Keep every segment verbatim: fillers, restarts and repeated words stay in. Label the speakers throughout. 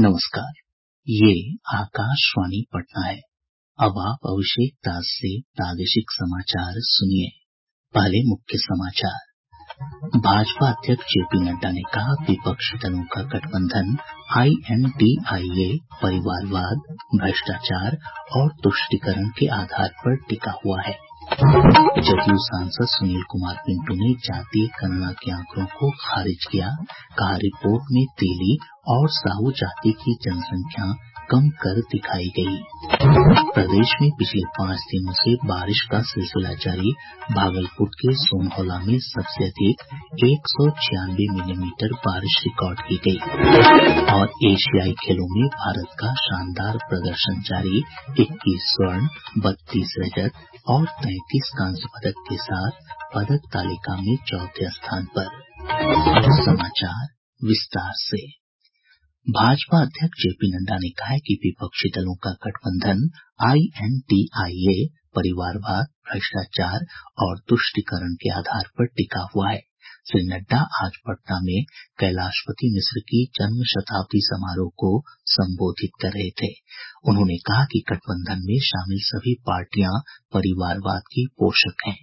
Speaker 1: नमस्कार, ये आकाशवाणी पटना है। अब आप अभिषेक दास से प्रादेशिक समाचार सुनिए। पहले मुख्य समाचार। भाजपा अध्यक्ष जेपी नड्डा ने कहा, विपक्षी दलों का गठबंधन आई एन डी आई ए परिवारवाद, भ्रष्टाचार और तुष्टीकरण के आधार पर टिका हुआ है। जदयू सांसद सुनील कुमार पिंटू ने जातीय गणना के आंकड़ों को खारिज किया। कहा, रिपोर्ट में तेली और साहू जाति की जनसंख्या कम कर दिखाई गई। प्रदेश में पिछले पांच दिनों से बारिश का सिलसिला जारी। भागलपुर के सोनहौला में सबसे अधिक एक सौ छियानवे मिलीमीटर बारिश रिकॉर्ड की गई। और एशियाई खेलों में भारत का शानदार प्रदर्शन जारी। इक्कीस स्वर्ण, बत्तीस रजत और तैंतीस कांस्य पदक के साथ पदक तालिका में चौथे स्थान पर। समाचार विस्तार से। भाजपा अध्यक्ष जेपी नड्डा ने कहा है कि विपक्षी दलों का गठबंधन आई एन डी आई ए परिवारवाद, भ्रष्टाचार और तुष्टीकरण के आधार पर टिका हुआ है। श्री नड्डा आज पटना में कैलाशपति मिश्र की जन्म शताब्दी समारोह को संबोधित कर रहे थे। उन्होंने कहा कि गठबंधन में शामिल सभी पार्टियां परिवारवाद की पोषक हैं।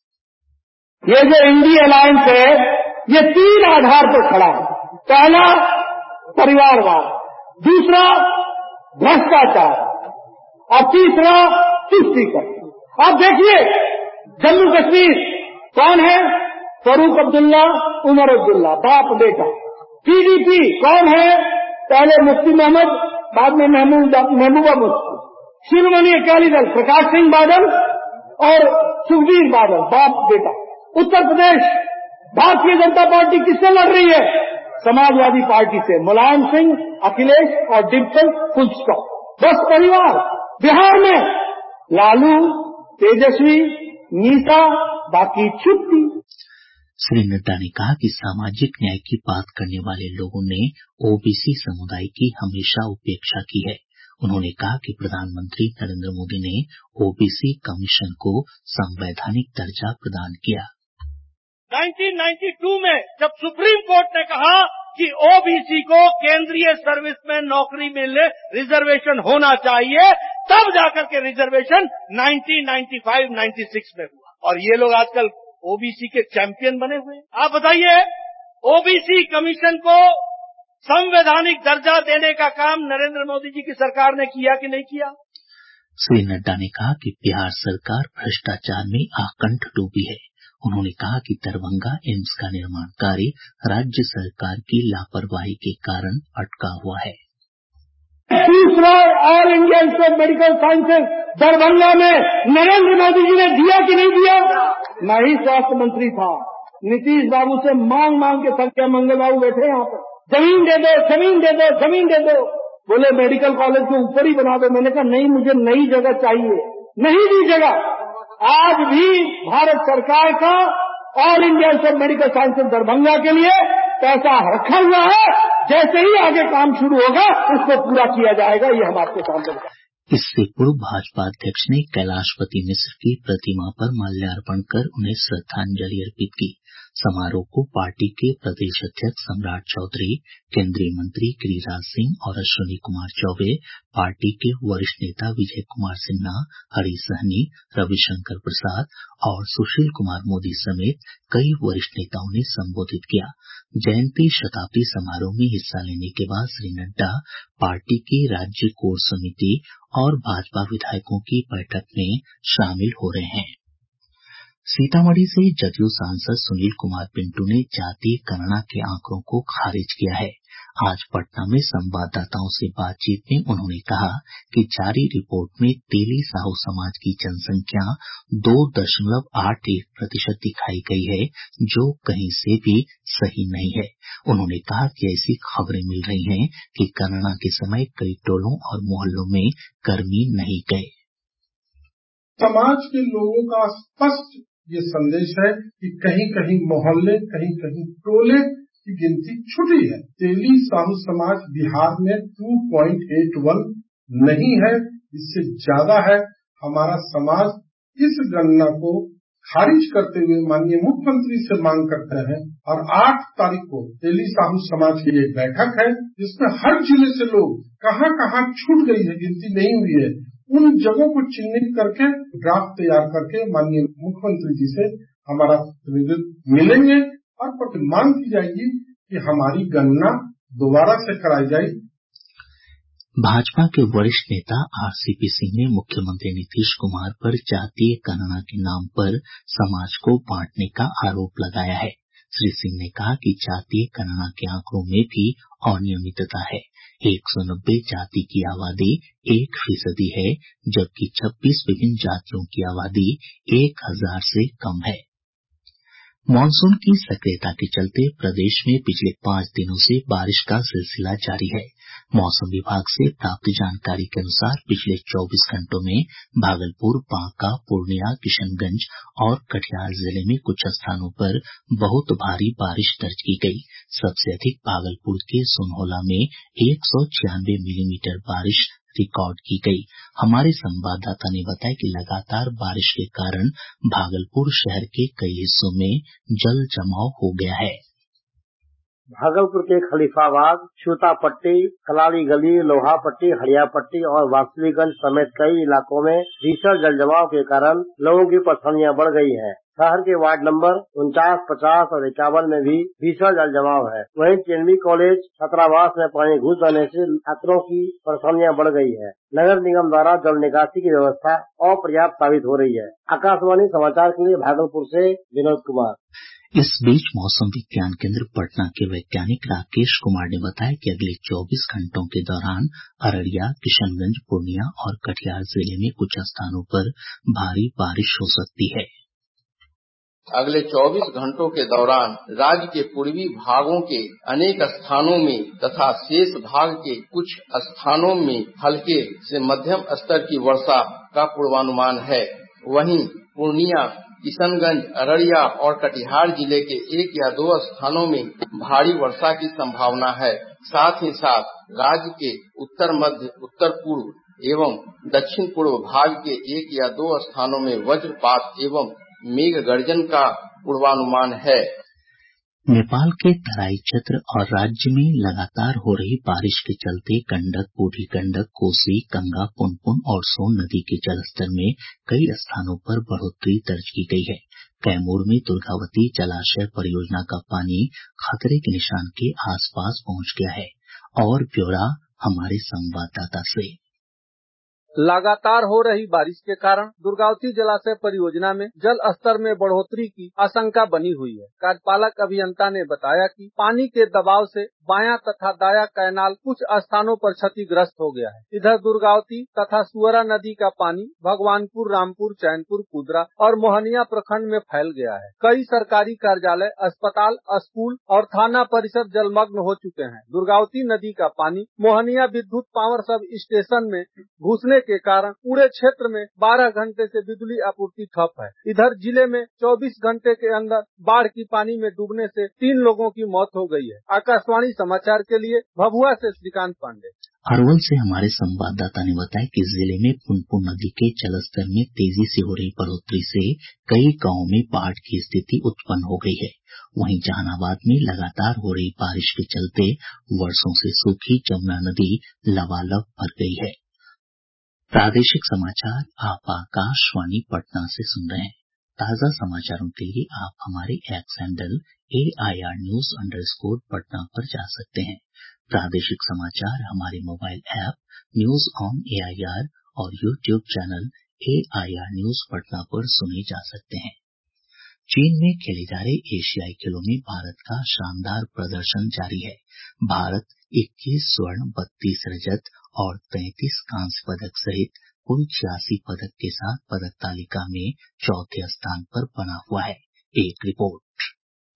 Speaker 2: ये जो इंडिया अलायंस है, ये तीन आधार पर खड़ा है। पहला परिवारवाद, दूसरा भ्रष्टाचार और तीसरा तुष्टीकरण। आप देखिए, जम्मू कश्मीर कौन है? फारूक अब्दुल्ला, उमर अब्दुल्ला, बाप बेटा। पीडीपी कौन है? पहले मुफ्ती मोहम्मद, बाद में महबूबा मुफ्ती। शिरोमणि अकाली दल प्रकाश सिंह बादल और सुखबीर बादल, बाप बेटा। उत्तर प्रदेश भारतीय जनता पार्टी किससे लड़ रही है? समाजवादी पार्टी से, मुलायम सिंह, अखिलेश और डिम्पल, फुल स्टॉप, बस परिवार। बिहार में लालू, तेजस्वी, मीसा, बाकी छुट्टी।
Speaker 1: श्री नड्डा ने कहा कि सामाजिक न्याय की बात करने वाले लोगों ने ओबीसी समुदाय की हमेशा उपेक्षा की है। उन्होंने कहा कि प्रधानमंत्री नरेंद्र मोदी ने ओबीसी कमीशन को संवैधानिक दर्जा प्रदान किया।
Speaker 3: उन्नीस सौ बानवे में जब सुप्रीम कोर्ट ने कहा कि ओबीसी को केंद्रीय सर्विस में नौकरी में ले रिजर्वेशन होना चाहिए, तब जाकर के रिजर्वेशन उन्नीस सौ पचानवे छियानवे में हुआ। और ये लोग आजकल ओबीसी के चैंपियन बने हुए हैं। आप बताइए, ओबीसी कमीशन को संवैधानिक दर्जा देने का काम नरेंद्र मोदी जी की सरकार ने किया कि नहीं किया?
Speaker 1: श्री नड्डा ने कहा कि बिहार सरकार भ्रष्टाचार में आकंठ डूबी है। उन्होंने कहा कि दरभंगा एम्स का निर्माण कार्य राज्य सरकार की लापरवाही के कारण अटका हुआ है।
Speaker 2: तीसरा all India institute of medical sciences Darbhanga में नरेंद्र मोदी जी ने दिया कि नहीं दिया? मैं ही स्वास्थ्य मंत्री था, नीतीश बाबू से मांग मांग के थक गया। मंगल बाबू बैठे यहाँ पर, जमीन दे दो, जमीन दे दो, जमीन दे दो। बोले मेडिकल कॉलेज के ऊपर ही बना दो। मैंने कहा नहीं, मुझे नई जगह चाहिए। नहीं दी जगह। आज भी भारत सरकार का all India institute of medical sciences Darbhanga के लिए पैसा रखा हुआ है। जैसे ही आगे काम शुरू होगा, उसको पूरा किया जाएगा। ये हम आपको काम करेंगे।
Speaker 1: इससे पूर्व भाजपा अध्यक्ष ने कैलाशपति मिश्र की प्रतिमा पर माल्यार्पण कर उन्हें श्रद्धांजलि अर्पित की। समारोह को पार्टी के प्रदेश अध्यक्ष सम्राट चौधरी, केंद्रीय मंत्री गिरिराज सिंह और अश्विनी कुमार चौबे, पार्टी के वरिष्ठ नेता विजय कुमार सिन्हा, हरि सहनी, रविशंकर प्रसाद और सुशील कुमार मोदी समेत कई वरिष्ठ नेताओं ने संबोधित किया। जयंती शताब्दी समारोह में हिस्सा लेने के बाद श्री नड्डा पार्टी की राज्य कोर समिति और भाजपा विधायकों की बैठक में शामिल हो रहे हैं। सीतामढ़ी से जदयू सांसद सुनील कुमार पिंटू ने जातीय गणना के आंकड़ों को खारिज किया है। आज पटना में संवाददाताओं से बातचीत में उन्होंने कहा कि जारी रिपोर्ट में तेली साहू समाज की जनसंख्या दो दशमलव आठ एक प्रतिशत दिखाई गई है, जो कहीं से भी सही नहीं है। उन्होंने कहा कि ऐसी खबरें मिल रही हैं कि गणना के समय कई टोलों और मोहल्लों में कर्मी नहीं गए।
Speaker 4: समाज के लोगों का स्पष्ट ये संदेश है कि कहीं कहीं मोहल्ले, कहीं कहीं टोले की गिनती छुटी है। तेली साहू समाज बिहार में दो पॉइंट आठ एक नहीं है, इससे ज्यादा है। हमारा समाज इस गणना को खारिज करते हुए माननीय मुख्यमंत्री से मांग करते हैं। और आठ तारीख को तेली साहू समाज की एक बैठक है जिसमें हर जिले से लोग कहाँ कहाँ छूट गई है, गिनती नहीं हुई है, उन जगहों को चिन्हित करके ड्राफ्ट तैयार करके माननीय मुख्यमंत्री जी से हमारा प्रतिनिधित्व मिलेंगे और मांग की जाएगी कि हमारी गणना दोबारा से कराई जाए।
Speaker 1: भाजपा के वरिष्ठ नेता आरसीपी सिंह ने मुख्यमंत्री नीतीश कुमार पर जातीय गणना के नाम पर समाज को बांटने का आरोप लगाया है। श्री सिंह ने कहा कि जातीय गणना के आंकड़ों में भी अनियमितता है। एक सौ नब्बे जाति की आबादी एक फीसदी है, जबकि छब्बीस विभिन्न जातियों की आबादी एक हजार से कम है। मानसून की सक्रियता के चलते प्रदेश में पिछले पांच दिनों से बारिश का सिलसिला जारी है। मौसम विभाग से प्राप्त जानकारी के अनुसार पिछले चौबीस घंटों में भागलपुर, बांका, पूर्णिया, किशनगंज और कटिहार जिले में कुछ स्थानों पर बहुत भारी बारिश दर्ज की गई। सबसे अधिक भागलपुर के सुनहोला में एक सौ छियानवे मिलीमीटर बारिश रिकॉर्ड की गई। हमारे संवाददाता ने बताया कि लगातार बारिश के कारण भागलपुर शहर के कई हिस्सों में जल जमाव हो गया है।
Speaker 2: भागलपुर के खलीफाबाद, छूतापट्टी, कलाली गली, लोहापट्टी, हड़ियापट्टी और वासुलीगंज समेत कई इलाकों में भीषण जल जमाव के कारण लोगों की परेशानियां बढ़ गई हैं। शहर के वार्ड नंबर उनचास, पचास और इक्यावन में भी भीषण जल जमाव है। वहीं टीएनबी कॉलेज छात्रावास में पानी घुस जाने से छात्रों की परेशानियां बढ़ गई है। नगर निगम द्वारा जल निकासी की व्यवस्था अपर्याप्त साबित हो रही है। आकाशवाणी समाचार के लिए भागलपुर से विनोद कुमार।
Speaker 1: इस बीच मौसम विज्ञान केंद्र पटना के वैज्ञानिक राकेश कुमार ने बताया कि अगले चौबीस घंटों के दौरान अररिया, किशनगंज, पूर्णिया और कटिहार जिले में कुछ स्थानों पर भारी बारिश हो सकती है।
Speaker 5: अगले चौबीस घंटों के दौरान राज्य के पूर्वी भागों के अनेक स्थानों में तथा शेष भाग के कुछ स्थानों में हल्के से मध्यम स्तर की वर्षा का पूर्वानुमान है। वहीं पूर्णिया, किशनगंज, अररिया और कटिहार जिले के एक या दो स्थानों में भारी वर्षा की संभावना है। साथ ही साथ राज्य के उत्तर मध्य, उत्तर पूर्व एवं दक्षिण पूर्व भाग के एक या दो स्थानों में वज्रपात एवं मेघ गर्जन का पूर्वानुमान है।
Speaker 1: नेपाल के तराई क्षेत्र और राज्य में लगातार हो रही बारिश के चलते गंडक, बूढ़ी गंडक, कोसी, गंगा, पुनपुन और सोन नदी के जलस्तर में कई स्थानों पर बढ़ोतरी दर्ज की गई है। कैमूर में दुर्गावती जलाशय परियोजना का पानी खतरे के निशान के आसपास पहुंच गया है। और ब्यौरा हमारे संवाददाता से।
Speaker 6: लगातार हो रही बारिश के कारण दुर्गावती जलाशय परियोजना में जल स्तर में बढ़ोतरी की आशंका बनी हुई है। कार्यपालक अभियंता ने बताया कि पानी के दबाव से बायां तथा दायां कैनाल कुछ स्थानों पर क्षतिग्रस्त हो गया है। इधर दुर्गावती तथा सुअरा नदी का पानी भगवानपुर, रामपुर, चैनपुर, कुदरा और मोहनिया प्रखंड में फैल गया है। कई सरकारी कार्यालय, अस्पताल, स्कूल और थाना परिसर जलमग्न हो चुके हैं। दुर्गावती नदी का पानी मोहनिया विद्युत पावर सब स्टेशन में घुसने के कारण पूरे क्षेत्र में बारह घंटे से बिजली आपूर्ति ठप है। इधर जिले में चौबीस घंटे के अंदर बाढ़ की पानी में डूबने से तीन लोगों की मौत हो गई है। आकाशवाणी समाचार के लिए भभुआ से श्रीकांत पांडे।
Speaker 1: अरवल से हमारे संवाददाता ने बताया कि जिले में पुनपुन नदी के जलस्तर में तेजी से हो रही बढ़ोतरी से कई गांवों में बाढ़ की स्थिति उत्पन्न हो गई है। वहीं जहानाबाद में लगातार हो रही बारिश के चलते वर्षों से सूखी जमुना नदी लबालब भर गई है। प्रादेशिक समाचार आप आकाशवाणी पटना से सुन रहे हैं। ताज़ा समाचारों के लिए आप हमारे X handle A I R news underscore Patna पर जा सकते हैं। प्रादेशिक समाचार हमारे mobile app news on A I R और YouTube channel A I R news Patna पर सुने जा सकते हैं। चीन में खेले जा रहे एशियाई खेलों में भारत का शानदार प्रदर्शन जारी है। भारत इक्कीस स्वर्ण, बत्तीस रजत और तैंतीस कांस्य पदक सहित कुल छियासी पदक के साथ पदक तालिका में चौथे स्थान पर बना हुआ है। एक रिपोर्ट।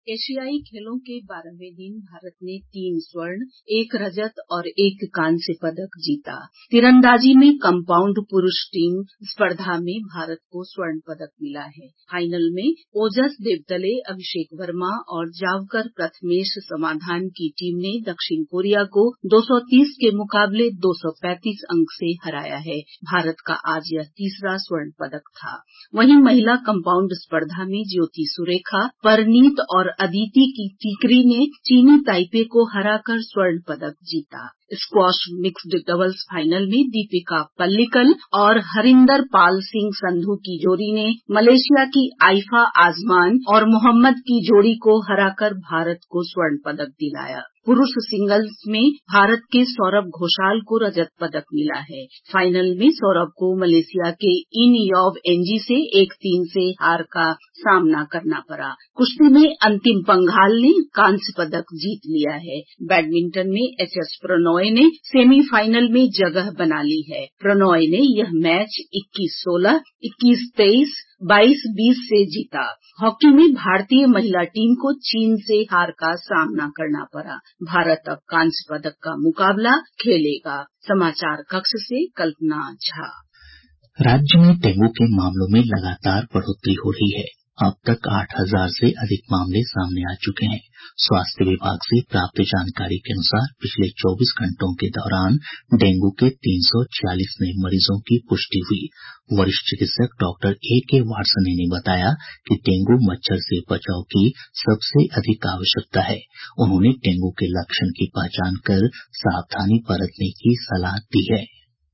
Speaker 7: एशियाई खेलों के बारहवें दिन भारत ने तीन स्वर्ण, एक रजत और एक कांस्य पदक जीता। तीरंदाजी में कंपाउंड पुरुष टीम स्पर्धा में भारत को स्वर्ण पदक मिला है। फाइनल में ओजस देवतले, अभिषेक वर्मा और जावकर प्रथमेश समाधान की टीम ने दक्षिण कोरिया को दो सौ तीस के मुकाबले दो सौ पैंतीस अंक से हराया है। भारत का आज यह तीसरा स्वर्ण पदक था। वहीं महिला कंपाउंड स्पर्धा में ज्योति सुरेखा, परनीत और अदिति की टीकरी ने चीनी ताइपे को हराकर स्वर्ण पदक जीता। स्क्वॉश मिक्स्ड डबल्स फाइनल में दीपिका पल्लिकल और हरिंदर पाल सिंह संधू की जोड़ी ने मलेशिया की आइफा आजमान और मोहम्मद की जोड़ी को हराकर भारत को स्वर्ण पदक दिलाया। पुरुष सिंगल्स में भारत के सौरभ घोषाल को रजत पदक मिला है। फाइनल में सौरभ को मलेशिया के इन यॉव एनजी से एक तीन से हार का सामना करना पड़ा। कुश्ती में अंतिम पंघाल ने कांस्य पदक जीत लिया है। बैडमिंटन में एच एस प्रणॉय ने सेमीफाइनल में जगह बना ली है। प्रणॉय ने यह मैच इक्कीस सोलह, इक्कीस तेईस, बाईस बीस से जीता। हॉकी में भारतीय महिला टीम को चीन से हार का सामना करना पड़ा। भारत अब कांस्य पदक का मुकाबला खेलेगा। समाचार कक्ष से कल्पना झा।
Speaker 1: राज्य में डेंगू के मामलों में लगातार बढ़ोतरी हो रही है। अब तक आठ हजार से अधिक मामले सामने आ चुके हैं। स्वास्थ्य विभाग से प्राप्त जानकारी के अनुसार पिछले चौबीस घंटों के दौरान डेंगू के तीन सौ छियालीस नए मरीजों की पुष्टि हुई। वरिष्ठ चिकित्सक डॉक्टर ए के वार्ष्णेय ने बताया कि डेंगू मच्छर से बचाव की सबसे अधिक आवश्यकता है। उन्होंने डेंगू के लक्षण की पहचान कर सावधानी बरतने की सलाह दी है।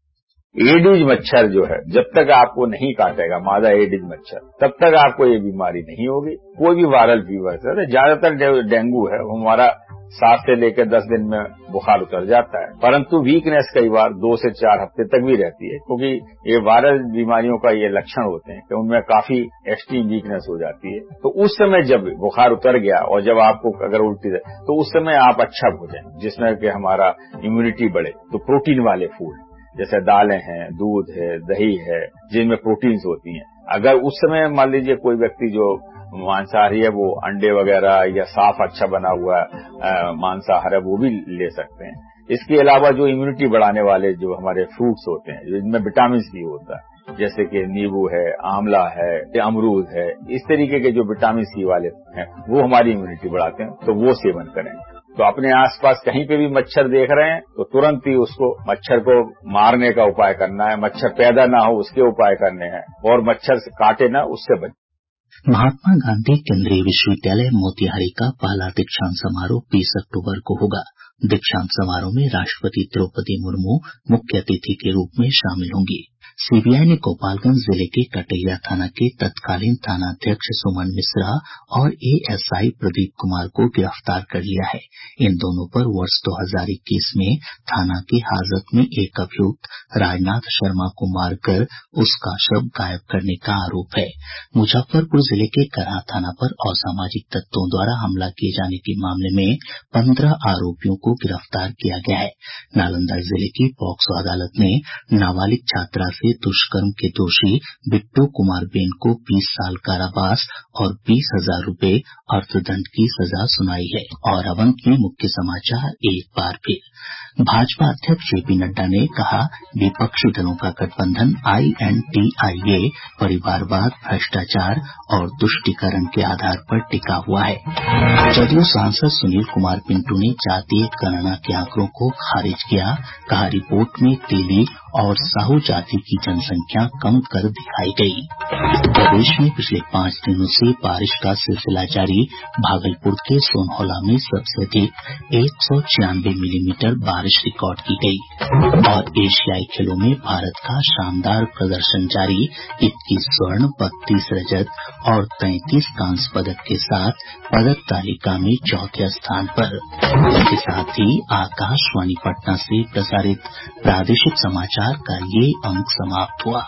Speaker 8: एडिज मच्छर जो है जब तक आपको नहीं काटेगा, मादा एडिज मच्छर, तब तक आपको ये बीमारी नहीं होगी। कोई भी वायरल फीवर से ज्यादातर डेंगू है हमारा सात से लेकर दस दिन में बुखार उतर जाता है, परंतु वीकनेस कई बार दो से चार हफ्ते तक भी रहती है, क्योंकि ये वायरल बीमारियों का ये लक्षण होते हैं कि उनमें काफी एक्सट्रीम वीकनेस हो जाती है। तो उस समय जब बुखार उतर गया और जब आपको अगर उल्टी है तो उस समय आप अच्छा भोजन जिसमें कि हमारा इम्यूनिटी बढ़े, तो प्रोटीन वाले फूड जैसे दालें हैं, दूध है, दही है, जिनमें प्रोटीन्स होती हैं। अगर उस समय मान लीजिए कोई व्यक्ति जो मांसाहारी है वो अंडे वगैरह या साफ अच्छा बना हुआ मांसाहार है वो भी ले सकते हैं। इसके अलावा जो इम्यूनिटी बढ़ाने वाले जो हमारे फ्रूट्स होते हैं जिनमें विटामिन सी होता है, जैसे कि नींबू है, आंवला है, अमरूद है, इस तरीके के जो विटामिन सी वाले हैं वो हमारी इम्यूनिटी बढ़ाते हैं, तो वो सेवन करें। तो अपने आसपास कहीं पे भी मच्छर देख रहे हैं तो तुरंत ही उसको मच्छर को मारने का उपाय करना है, मच्छर पैदा ना हो उसके उपाय करने हैं और मच्छर से काटे ना उससे बचें।
Speaker 1: महात्मा गांधी केंद्रीय विश्वविद्यालय मोतिहारी का पहला दीक्षांत समारोह बीस अक्टूबर को होगा। दीक्षांत समारोह में राष्ट्रपति द्रौपदी मुर्मू मुख्य अतिथि के रूप में शामिल होंगी। सीबीआई ने गोपालगंज जिले के कटैया थाना के तत्कालीन थानाध्यक्ष सुमन मिश्रा और एएसआई प्रदीप कुमार को गिरफ्तार कर लिया है। इन दोनों पर वर्ष दो हजार इक्कीस में थाना के हाजत में एक अभियुक्त राजनाथ शर्मा को मारकर उसका शव गायब करने का आरोप है। मुजफ्फरपुर जिले के करहा थाना पर असामाजिक तत्वों द्वारा हमला किए जाने के मामले में पंद्रह आरोपियों को गिरफ्तार किया गया है। नालंदा जिले की पॉक्सो अदालत ने नाबालिग छात्रा से दुष्कर्म के दोषी बिट्टू कुमार बेन को बीस साल कारावास और बीस हजार रूपये अर्थदंड की सजा सुनाई है। और अब अंत में मुख्य समाचार एक बार फिर। भाजपा अध्यक्ष जेपी नड्डा ने कहा, विपक्षी दलों का गठबंधन आईएनटीआईए परिवारवाद, भ्रष्टाचार और तुष्टीकरण के आधार पर टिका हुआ है। जदयू सांसद सुनील कुमार पिंटू ने जातीय गणना के आंकड़ों को खारिज किया। कहा, रिपोर्ट में तेली और साहू जाति की जनसंख्या कम कर दिखाई गई। प्रदेश में पिछले पांच दिनों से बारिश का सिलसिला जारी। भागलपुर के सोनहौला में सबसे अधिक एक सौ छियानवे मिलीमीटर बारिश रिकॉर्ड की गई। और एशियाई खेलों में भारत का शानदार प्रदर्शन जारी। इक्कीस स्वर्ण, बत्तीस रजत और तैंतीस कांस्य पदक के साथ पदक तालिका में चौथे स्थान पर। इसके साथ ही आकाशवाणी पटना से प्रसारित प्रादेशिक समाचार का ये अंक समाप्त हुआ।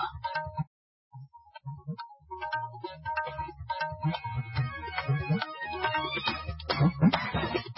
Speaker 1: Thank you.